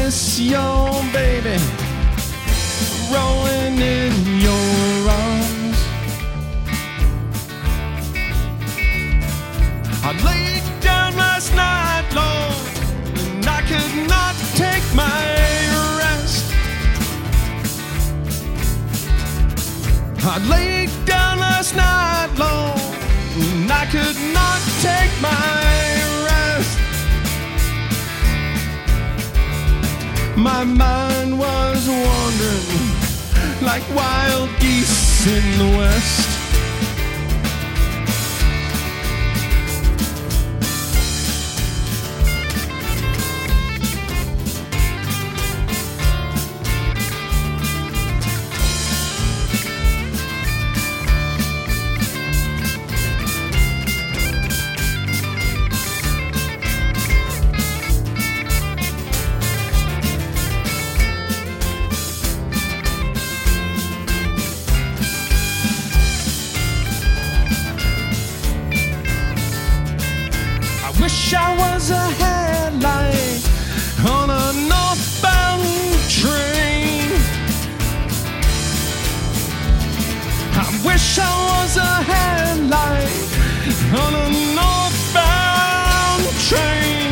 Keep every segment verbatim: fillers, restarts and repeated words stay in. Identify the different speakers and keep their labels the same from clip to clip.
Speaker 1: miss your baby rolling in your arms. I laid down last night, Lord, and I could not take my rest. I laid down last night, Lord, and I could not take my rest. My mind was wandering like wild geese in the west. Wish I was a headlight on a northbound train. I wish I was a headlight on a northbound train.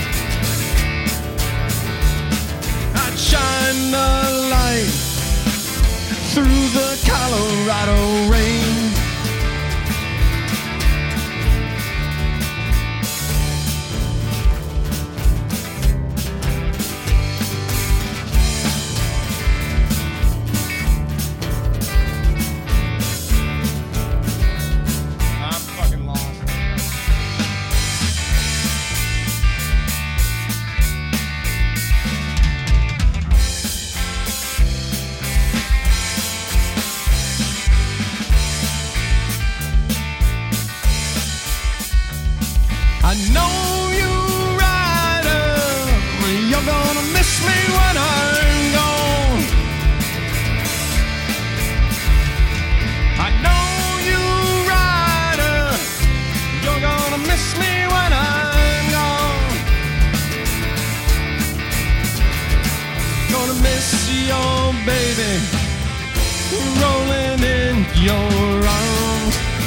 Speaker 1: I'd shine a light through the Colorado rain. I know you, rider, you're gonna miss me when I'm gone. I know you, rider, you're gonna miss me when I'm gone. Gonna miss your baby rolling in your arms.